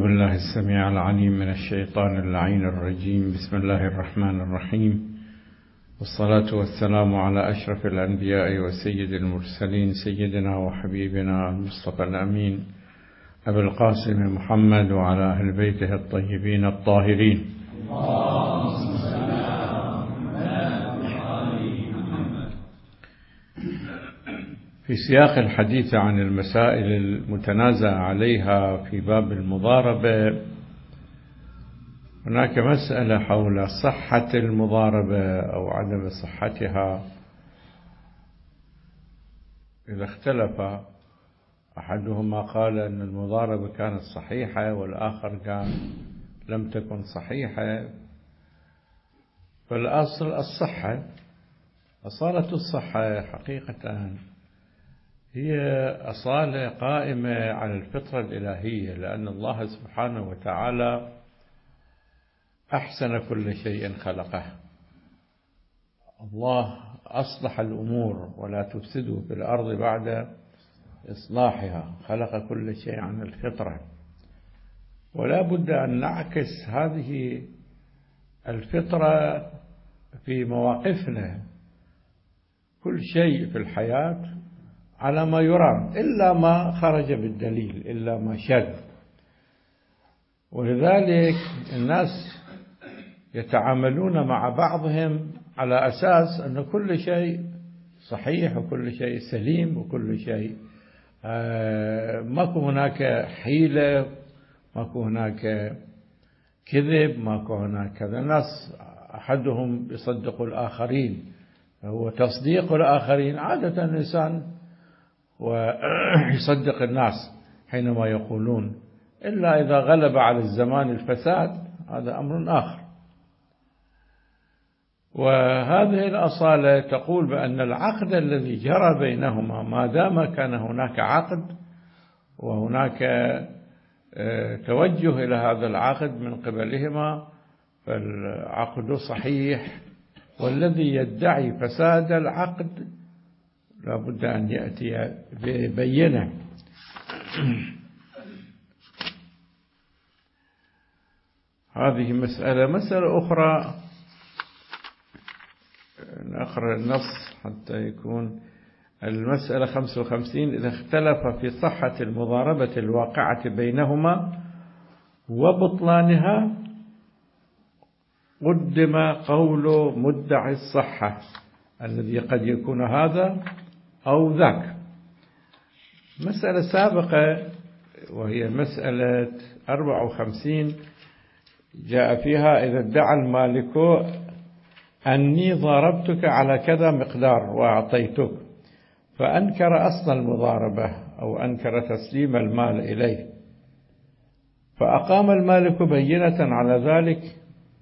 بالله السميع العليم من الشيطان اللعين الرجيم. بسم الله الرحمن الرحيم، والصلاة والسلام على أشرف الأنبياء وسيد المرسلين، سيدنا وحبيبنا المصطفى الأمين أبي القاسم محمد وعلى أهل بيته الطيبين الطاهرين. في سياق الحديث عن المسائل المتنازع عليها في باب المضاربة، هناك مسألة حول صحة المضاربة أو عدم صحتها. إذا اختلف أحدهما قال أن المضاربة كانت صحيحة والآخر قال لم تكن صحيحة، فالأصل الصحة. أصالة الصحة حقيقة هي أصالة قائمة على الفطرة الإلهية، لأن الله سبحانه وتعالى أحسن كل شيء خلقه. الله أصلح الأمور ولا تفسدوا في الأرض بعد إصلاحها، خلق كل شيء عن الفطرة، ولا بد أن نعكس هذه الفطرة في مواقفنا. كل شيء في الحياة على ما يرام إلا ما خرج بالدليل، إلا ما شذ. ولذلك الناس يتعاملون مع بعضهم على أساس أن كل شيء صحيح وكل شيء سليم وكل شيء ماكو هناك حيلة، ماكو هناك كذب، ماكو هناك كذا. الناس أحدهم يصدق الآخرين، هو تصديق الآخرين. عادة الإنسان ويصدق الناس حينما يقولون، إلا إذا غلب على الزمان الفساد، هذا أمر آخر. وهذه الأصالة تقول بأن العقد الذي جرى بينهما ما دام كان هناك عقد وهناك توجه إلى هذا العقد من قبلهما، فالعقد صحيح. والذي يدعي فساد العقد لا بد أن يأتي ببينة. هذه مسألة أخرى، نقرأ النص حتى يكون المسألة 55. إذا اختلف في صحة المضاربة الواقعة بينهما وبطلانها قدم قول مدعي الصحة الذي قد يكون هذا أو ذاك. مسألة سابقة وهي مسألة 54 جاء فيها: إذا ادعى المالك أني ضاربتك على كذا مقدار وأعطيتك، فأنكر أصل المضاربة أو أنكر تسليم المال إليه، فأقام المالك بينة على ذلك،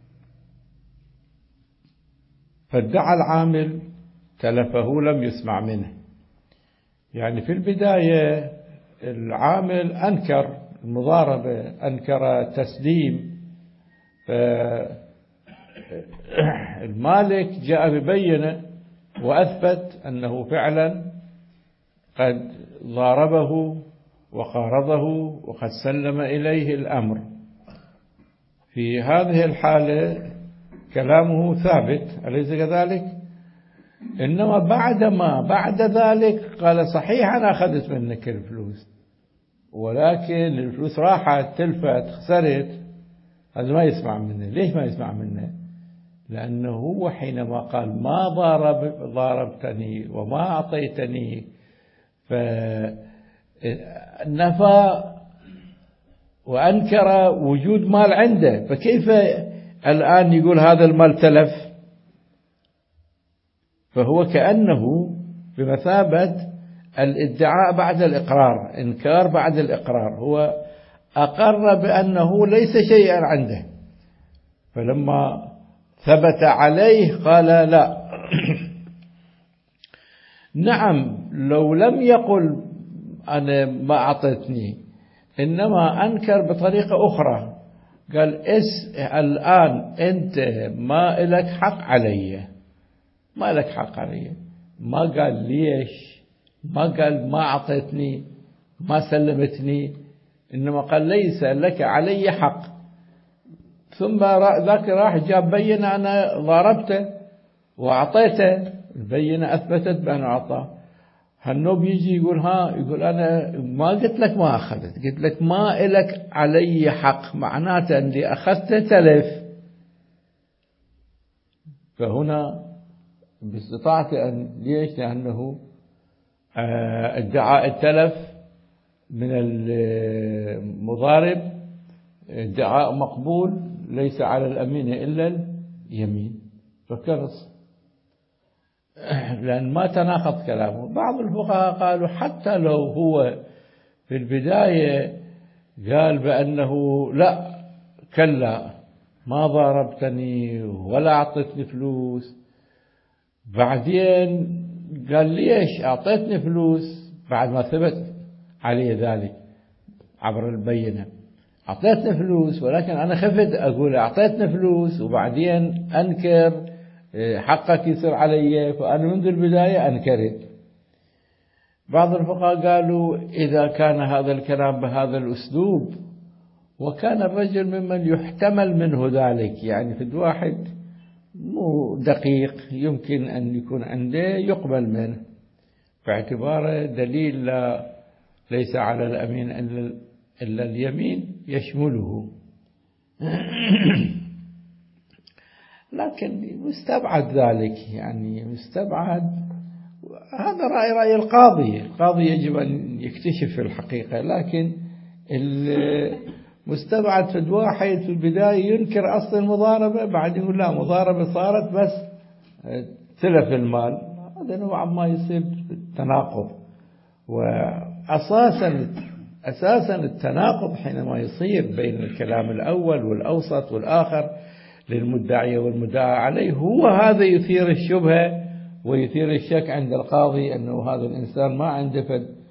فادعى العامل تلفه لم يسمع منه. يعني في البداية العامل أنكر المضاربة، أنكر تسليم، المالك جاء ببينة وأثبت أنه فعلا قد ضاربه وقارضه وقد سلم إليه الأمر. في هذه الحالة كلامه ثابت، أليس كذلك؟ إنما بعد ذلك قال: صحيح أنا أخذت منك الفلوس، ولكن الفلوس راحت، تلفت، خسرت. هذا ما يسمع منه. ليش ما يسمع منه؟ لأنه هو حينما قال ما ضاربتني وما أعطيتني، فنفى وأنكر وجود مال عنده، فكيف الآن يقول هذا المال تلف؟ فهو كأنه بمثابة الادعاء بعد الإقرار، إنكار بعد الإقرار. هو أقر بأنه ليس شيئا عنده، فلما ثبت عليه قال لا. نعم، لو لم يقل أنا ما أعطتني، إنما أنكر بطريقة أخرى، قال الآن أنت ما لك حق علي، ما لك حق علي. ما قال ليش، ما قال ما أعطتني، ما سلمتني، إنما قال ليس لك علي حق. ثم ذاك راح جاب بينة أنا ضاربته وأعطيته، البينة أثبتت بأنه أعطاه. هالنوب يجي يقول يقول أنا ما قلت لك ما أخذت، قلت لك ما إلك علي حق، معناته أني أخذته تلف. فهنا باستطاعته أن ليش؟ لأنه ادعاء التلف من المضارب ادعاء مقبول، ليس على الأمين إلا اليمين، فكرس لأن ما تناقض كلامه. بعض الفقهاء قالوا حتى لو هو في البداية قال بأنه لا كلا ما ضاربتني ولا أعطيتني فلوس، بعدين قال ليش أعطيتني فلوس بعد ما ثبت عليه ذلك عبر البينة، أعطيتني فلوس ولكن أنا خفت أقول أعطيتني فلوس وبعدين أنكر حقك يصير علي، فأنا منذ البداية أنكرت. بعض الفقهاء قالوا إذا كان هذا الكلام بهذا الأسلوب وكان الرجل ممن يحتمل منه ذلك، يعني في الواحد مو دقيق يمكن أن يكون عنده يقبل منه، باعتباره دليل ليس على الأمين إلا اليمين يشمله. لكن مستبعد ذلك، يعني مستبعد. هذا رأي القاضي يجب أن يكتشف الحقيقة، لكن المستبعد في واحد في البداية ينكر أصل المضاربة، بعد يقول لا مضاربة صارت بس تلف المال، هذا نوع ما يصير تناقض. وأساسا التناقض حينما يصير بين الكلام الأول والأوسط والآخر للمدعي والمدعى عليه، هو هذا يثير الشبهة ويثير الشك عند القاضي أنه هذا الإنسان ما عنده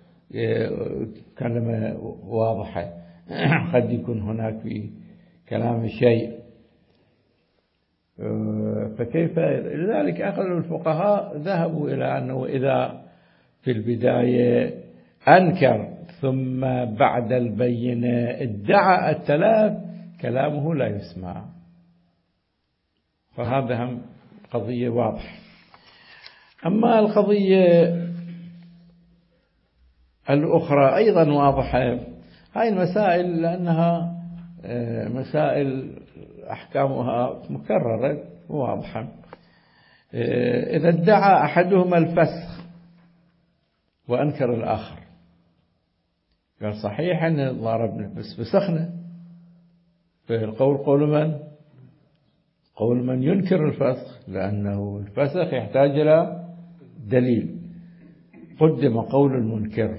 كلمة واضحة، قد يكون هناك في كلام شيء. فكيف؟ لذلك أغلب الفقهاء ذهبوا إلى أنه إذا في البداية أنكر ثم بعد البينة ادعى التلاف كلامه لا يسمع. فهذا هم قضية واضحة. أما القضية الأخرى أيضا واضحة، هاي المسائل لأنها مسائل أحكامها مكررة واضحة. إذا ادعى أحدهما الفسخ وأنكر الآخر، قال صحيح أن ضربنا بس فسخنا، فالقول قول من ينكر الفسخ، لأنه الفسخ يحتاج إلى دليل، قدم قول المنكر.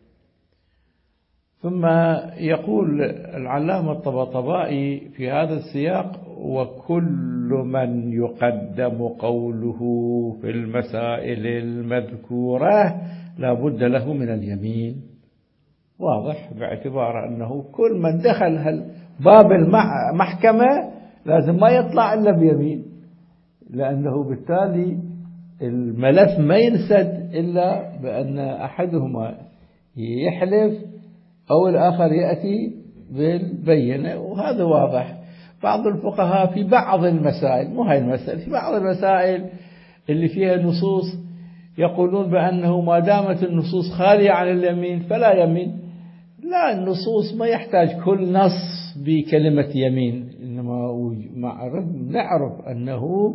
ثم يقول العلامة الطباطبائي في هذا السياق: وكل من يقدم قوله في المسائل المذكورة لا بد له من اليمين. واضح، باعتبار أنه كل من دخل باب المحكمة لازم ما يطلع إلا بيمين، لأنه بالتالي الملف ما ينسد إلا بأن أحدهما يحلف أو الآخر يأتي بالبينة، وهذا واضح. بعض الفقهاء في بعض المسائل، مو هاي المسائل، في بعض المسائل اللي فيها نصوص يقولون بأنه ما دامت النصوص خالية عن اليمين فلا يمين. لا، النصوص ما يحتاج كل نص بكلمة يمين، إنما نعرف أنه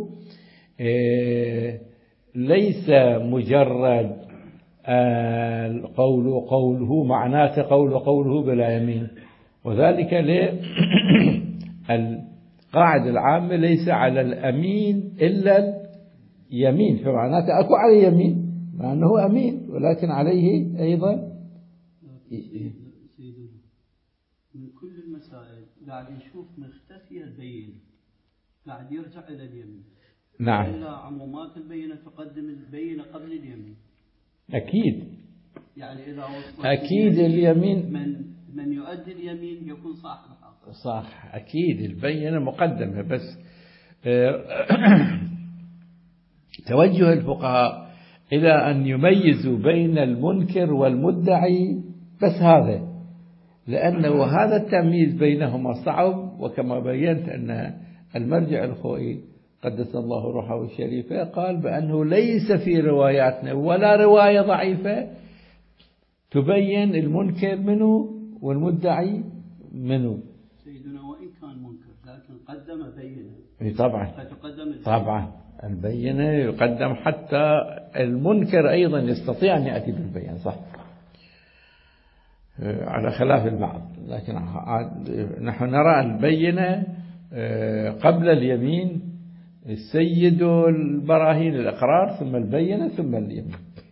ليس مجرد قوله معناته قوله بلا يمين، وذلك القاعدة العامة ليس على الأمين إلا اليمين، فمعناته أكو عليه يمين مع أنه أمين، ولكن عليه أيضا من كل المسائل قاعد نشوف مختفية البينة، قاعد يرجع إلى اليمين. نعم. إلا عمومات البينة تقدم البينة قبل اليمين. أكيد. يعني إذا أكيد اليمين من يؤدي اليمين يكون صاحب الحق. صح، أكيد البينة مقدمة، بس توجه الفقهاء إلى أن يميزوا بين المنكر والمدعي، بس هذا لأنه هذا التمييز بينهما صعب. وكما بينت أن المرجع الخوئي قدس الله روحه الشريفة قال بأنه ليس في رواياتنا ولا رواية ضعيفة تبين المنكر منه والمدعي منه. سيدنا وإن كان منكر لكن قدم بينة. طبعا البينة يقدم، حتى المنكر أيضا يستطيع أن يأتي بالبينة، صح، على خلاف البعض. لكن نحن نرى البينة قبل اليمين، السيد البراهين الإقرار ثم البينة ثم اليمين.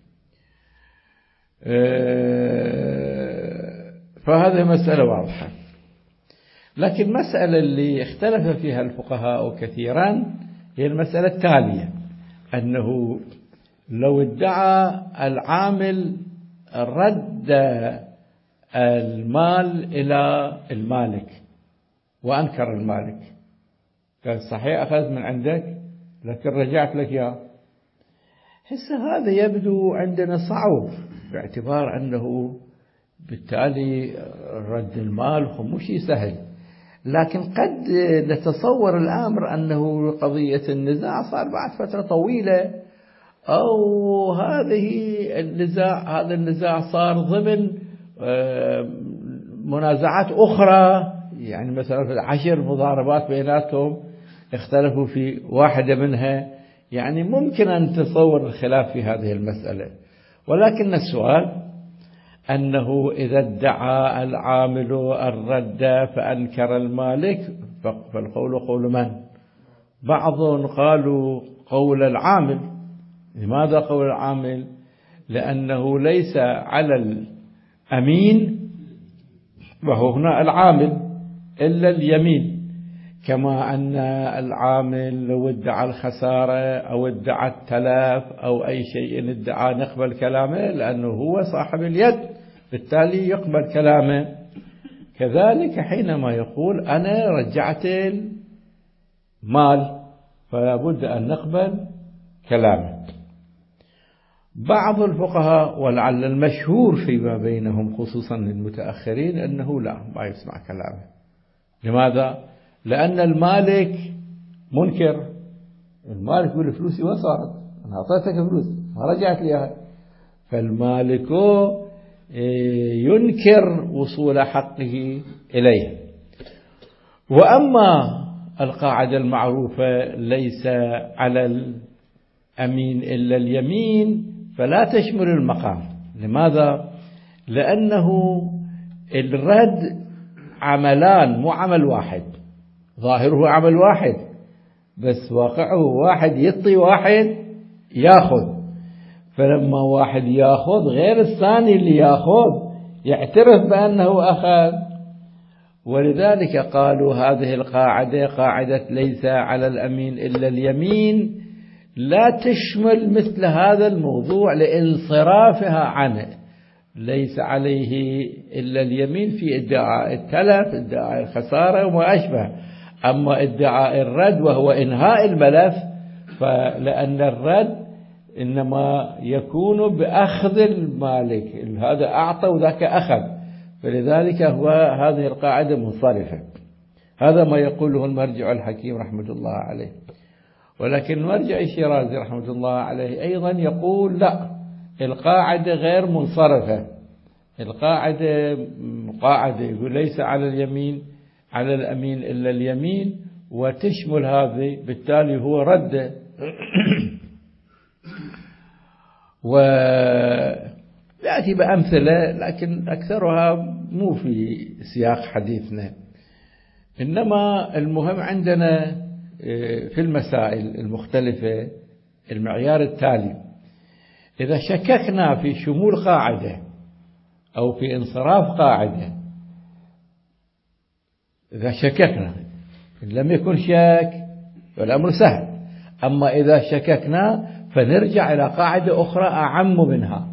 فهذه مسألة واضحة. لكن مسألة اللي اختلف فيها الفقهاء كثيرا هي المسألة التالية، أنه لو ادعى العامل رد المال إلى المالك وأنكر المالك، قال صحيح أخذت من عندك لكن رجعت لك يا هسه، هذا يبدو عندنا صعب باعتبار أنه بالتالي رد المال هو مش سهل. لكن قد نتصور الأمر أنه قضية النزاع صار بعد فترة طويلة، أو هذا النزاع صار ضمن منازعات أخرى، يعني مثلا 10 مضاربات بيناتهم اختلفوا في واحدة منها، يعني ممكن أن نتصور الخلاف في هذه المسألة. ولكن السؤال أنه إذا ادعى العامل الرد فأنكر المالك فالقول قول من؟ بعضهم قالوا قول العامل. لماذا قول العامل؟ لأنه ليس على الأمين وهو هنا العامل إلا اليمين، كما أن العامل لو ادعى الخسارة أو ادعى التلف أو أي شيء ادعى نقبل كلامه لأنه هو صاحب اليد، بالتالي يقبل كلامه. كذلك حينما يقول أنا رجعت المال فلا بد أن نقبل كلامه. بعض الفقهاء ولعل المشهور فيما بينهم خصوصا المتأخرين أنه لا، ما يسمع كلامه. لماذا؟ لأن المالك منكر، المالك يقول فلوسي وين صارت؟ أنا أعطيتك فلوس ما رجعت لي، فالمالك ينكر وصول حقه إليه. وأما القاعدة المعروفة ليس على الأمين إلا اليمين فلا تشمل المقام. لماذا؟ لأنه الرد عملان مو عمل واحد، ظاهره عمل واحد بس واقعه واحد يعطي واحد ياخذ، فلما واحد ياخذ غير الثاني اللي ياخذ يعترف بأنه أخذ. ولذلك قالوا هذه القاعدة قاعدة ليس على الأمين إلا اليمين لا تشمل مثل هذا الموضوع لانصرافها عنه. ليس عليه إلا اليمين في ادعاء التلف، ادعاء الخسارة وما أشبه. أما ادعاء الرد وهو إنهاء الملف فلأن الرد إنما يكون بأخذ المالك، هذا أعطى وذاك أخذ، فلذلك هو هذه القاعدة منصرفة. هذا ما يقوله المرجع الحكيم رحمة الله عليه. ولكن المرجع الشيرازي رحمة الله عليه أيضا يقول لا، القاعدة غير منصرفة، القاعدة قاعدة يقول ليس على اليمين على الأمين إلا اليمين وتشمل هذه، بالتالي هو رد. ويأتي بأمثلة لكن أكثرها مو في سياق حديثنا. إنما المهم عندنا في المسائل المختلفة المعيار التالي: إذا شككنا في شمول قاعدة أو في انصراف قاعدة، إذا شككنا إن لم يكن شك والأمر سهل. أما إذا شككنا فنرجع إلى قاعدة أخرى أعم منها.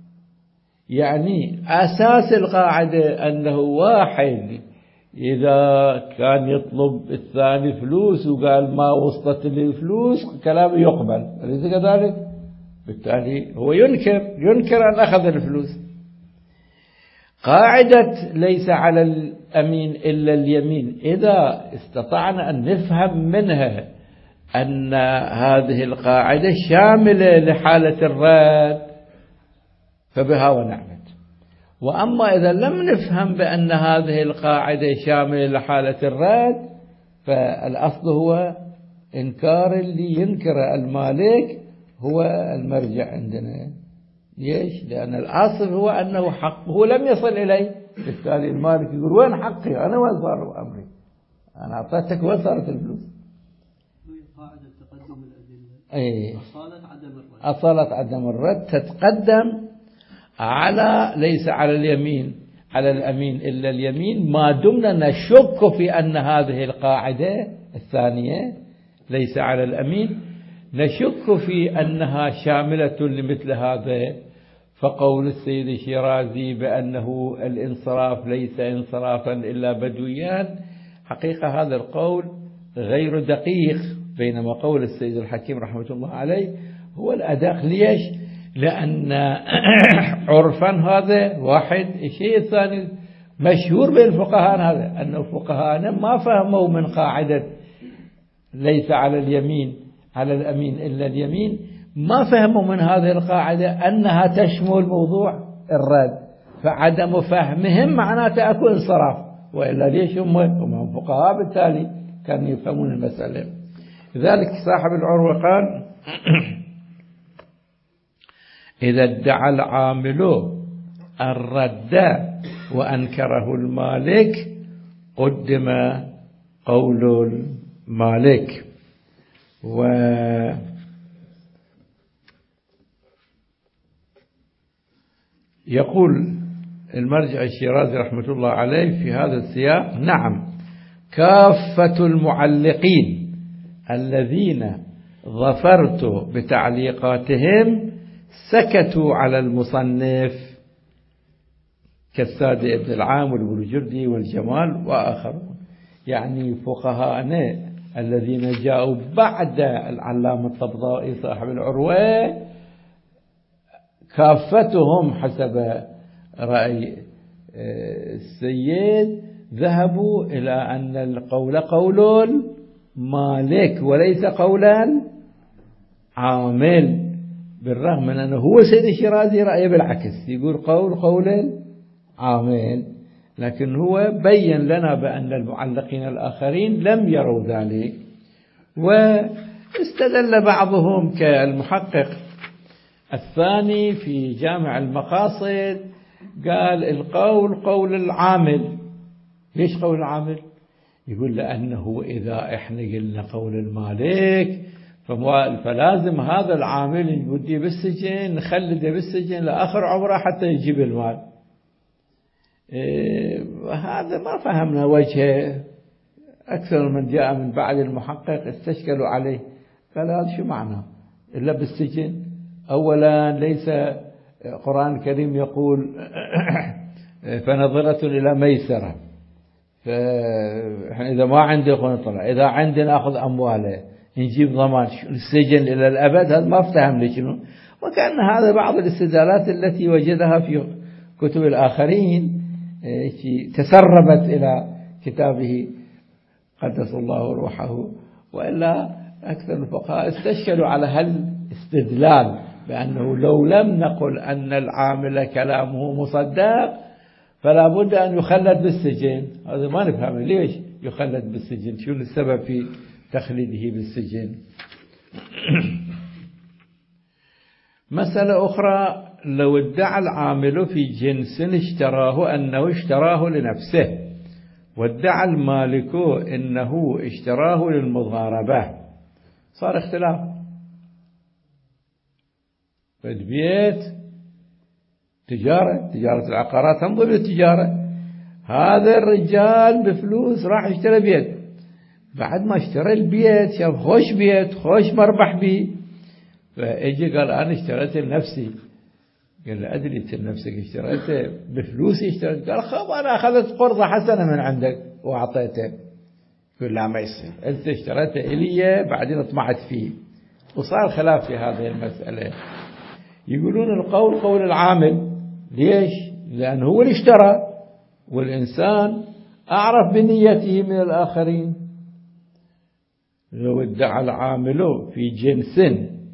يعني أساس القاعدة أنه واحد إذا كان يطلب الثاني فلوس وقال ما وصلت لي فلوس كلامه يقبل، أليس كذلك؟ بالتالي هو ينكر أن أخذ الفلوس. قاعدة ليس على الأمين إلا اليمين إذا استطعنا أن نفهم منها أن هذه القاعدة شاملة لحالة الرد فبها ونعمت. وأما إذا لم نفهم بأن هذه القاعدة شاملة لحالة الرد فالأصل هو إنكار اللي ينكر المالك هو المرجع عندنا. ليش؟ لأن الأصل هو أنه حقه لم يصل إليه، بالتالي المالك يقول وين حقي؟ أنا وين صار أمري؟ أنا أعطيتك وين صارت الفلوس؟ قاعدة تقدم الأدلة. أي. أصالة عدم الرد. أصالة عدم الرد تتقدم على ليس على اليمين على الأمين إلا اليمين، ما دمنا نشك في أن هذه القاعدة الثانية ليس على الأمين نشك في أنها شاملة لمثل هذا. فقول السيد الشيرازي بأنه الانصراف ليس انصرافا إلا بدويان، حقيقة هذا القول غير دقيق، بينما قول السيد الحكيم رحمة الله عليه هو الأدق. ليش؟ لأن عرفا هذا واحد. الشيء الثاني مشهور بين الفقهاء هذا أن الفقهاء ما فهموا من قاعدة ليس على اليمين على الأمين إلا اليمين، ما فهموا من هذه القاعدة أنها تشمل موضوع الرد، فعدم فهمهم معناته أكو انصراف، وإلا ليش هم فقهاء بالتالي كانوا يفهمون المسألة. لذلك صاحب العروة قال إذا ادعى العامل الرد وأنكره المالك قدم قول المالك. ويقول المرجع الشيرازي رحمة الله عليه في هذا السياق: نعم، كافة المعلقين الذين ظفرت بتعليقاتهم سكتوا على المصنف كالسادة ابن العام والبرجردي والجمال وآخرون، يعني فقهاءنا الذين جاءوا بعد العلامة الطبطبائي صاحب العروة كافتهم حسب رأي السيد ذهبوا إلى أن القول قول مالك وليس قولا عامل، بالرغم من أنه هو سيد الشيرازي رأيه بالعكس، يقول قول عامل، لكن هو بين لنا بأن المعلقين الآخرين لم يروا ذلك. واستدل بعضهم كالمحقق الثاني في جامع المقاصد قال القول قول العامل. ليش قول العامل؟ يقول لأنه إذا إحنا قلنا قول المالك فلازم هذا العامل يوديه بالسجن نخلده بالسجن لآخر عمره حتى يجيب المال. هذا ما فهمنا وجهه. أكثر من جاء من بعد المحقق استشكلوا عليه، قال هذا شو معنى إلا بالسجن؟ أولا ليس القرآن الكريم يقول فنظرة إلى ميسرة، فإحنا إذا ما عندي نطلع، إذا عندي نأخذ أمواله نجيب ضمان السجن إلى الأبد. هذا ما افتهم لي شنو. وكأن هذا بعض الاستدلالات التي وجدها في كتب الآخرين تسربت إلى كتابه قدس الله روحه، وإلا أكثر الفقهاء استشكلوا على هالاستدلال بأنه لو لم نقل أن العامل كلامه مصدق فلا بد أن يخلد بالسجن. هذا ما نفهم ليش يخلد بالسجن، شو السبب في تخليده بالسجن. مسألة أخرى: لو ادعى العامل في جنس اشتراه أنه اشتراه لنفسه، وادعى المالك إنه اشتراه للمضاربة، صار اختلاف. فالبيت تجارة العقارات هم ضمن التجارة. هذا الرجال بفلوس راح اشترى بيت، بعد ما اشترى البيت شاف خوش بيت خوش مربح به، فاجي قال أنا اشتريت لنفسي. قال له أدري لنفسك اشتريته بفلوسي اشتريت؟ قال خب أنا أخذت قرضة حسنة من عندك وأعطيته. يقول لا ما يصير، أنت اشتريته إلي بعدين طمعت فيه. وصار خلاف في هذه المسألة. يقولون القول قول العامل. ليش؟ لأنه هو اللي اشترى، والإنسان أعرف بنيته من الآخرين. لو ادعى العامل في جنس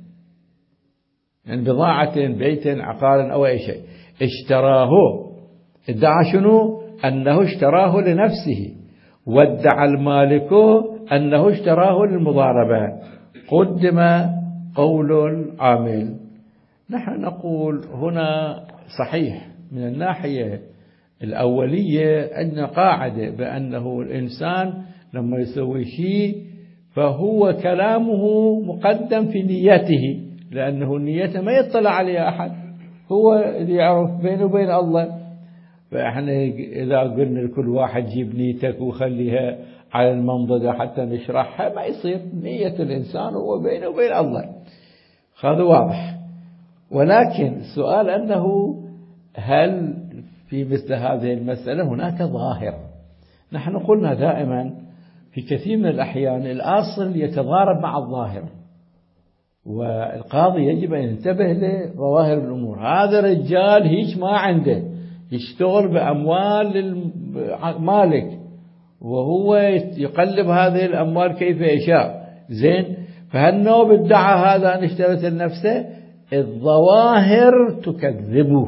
من بضاعة بيت عقار أو أي شيء اشتراه، ادعى شنو؟ أنه اشتراه لنفسه، وادعى المالك أنه اشتراه للمضاربة، قدم قول العامل. نحن نقول هنا صحيح من الناحية الأولية عندنا قاعدة بأنه الإنسان لما يسوي شيء فهو كلامه مقدم في نيته، لأنه نيته ما يطلع عليها أحد، هو اللي يعرف بينه وبين الله. فإحنا إذا قلنا لكل واحد جيب نيتك وخليها على المنضدة حتى نشرحها، ما يصير. نية الإنسان هو بينه وبين الله، هذا واضح. ولكن السؤال أنه هل في مثل هذه المسألة هناك ظاهر؟ نحن قلنا دائما في كثير من الأحيان الأصل يتضارب مع الظاهر، والقاضي يجب أن ينتبه لظواهر الأمور. هذا الرجال هيك ما عنده، يشتغل بأموال المالك وهو يقلب هذه الأموال كيف يشاء، زين، فهالنوب ادعى هذا أن اشترت لنفسه، الظواهر تكذبه،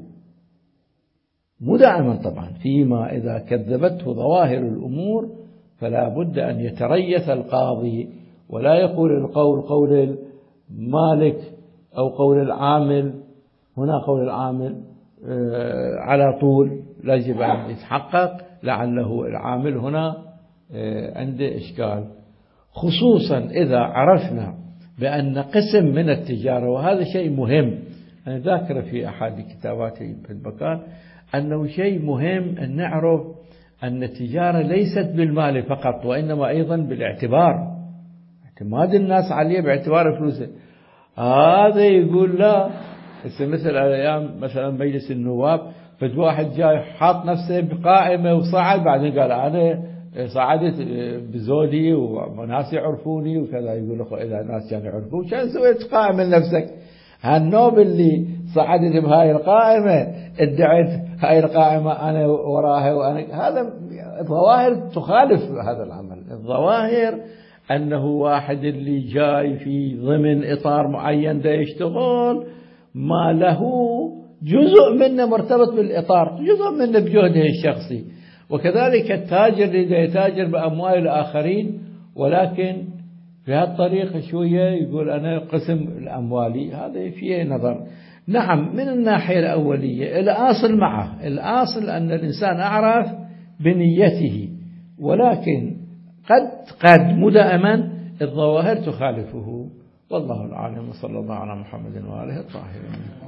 مو دائما طبعا، فيما إذا كذبته ظواهر الأمور فلا بد أن يتريث القاضي ولا يقول القول قول المالك أو قول العامل. هنا قول العامل على طول يجب أن يتحقق، لعله العامل هنا عنده إشكال، خصوصا إذا عرفنا بأن قسم من التجارة، وهذا شيء مهم، أنا ذاكر في أحد كتاباتي في المكان أنه شيء مهم أن نعرف أن التجارة ليست بالمال فقط، وإنما أيضا بالاعتبار، اعتماد الناس عليه باعتبار فلوسه. هذا يقول لا، مثل الأيام مثلا مجلس النواب، فد واحد جاي حاط نفسه بقائمة وصعد، بعدين قال أنا صعدت بزودي وناس يعرفوني وكذا. يقول له إذا الناس كانوا يعرفون كان سويت قائمة لنفسك؟ هالنوب اللي صعدت بهاي القائمة ادعيت هاي القائمة أنا وراها، وأنا هذا الظواهر تخالف هذا العمل. الظواهر أنه واحد اللي جاي في ضمن إطار معين دا يشتغل، ما له جزء منه مرتبط بالإطار، جزء منه بجهده الشخصي. وكذلك التاجر اللي دا يتاجر بأموال الآخرين، ولكن في هالطريقة شوية يقول أنا قسم الأموالي، هذا فيه نظر. نعم من الناحية الأولية الأصل معه، الأصل أن الإنسان أعرف بنيته، ولكن قد مو دائما الظواهر تخالفه، والله العالم. وصلى الله على محمد وآله الطاهرين.